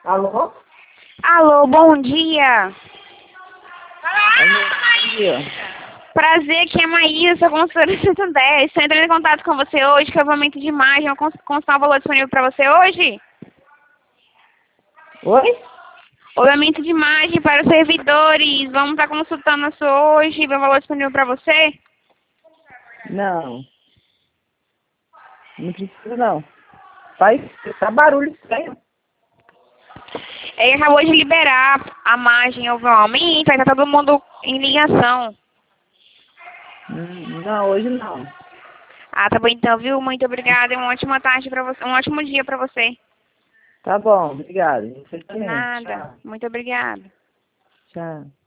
Alô? Alô, bom dia. Alô, bom dia. Prazer, aqui é a Maísa, consultora do Santander. Estou entrando em contato com você hoje, que é o aumento de imagem. Eu constar um valor disponível para você hoje? Oi? Aumento de imagem para os servidores. Vamos estar consultando isso hoje. Vai o valor disponível para você? Não. Não precisa, não. Tá barulho estranho. Ele acabou de liberar a margem, houve um aumento, aí tá todo mundo em ligação. Não, hoje não. Ah, tá bom então, viu? Muito obrigada e uma ótima tarde para você, um ótimo dia para você. Tá bom, obrigado. Você De também. nada. Tchau. Muito obrigada. Tchau.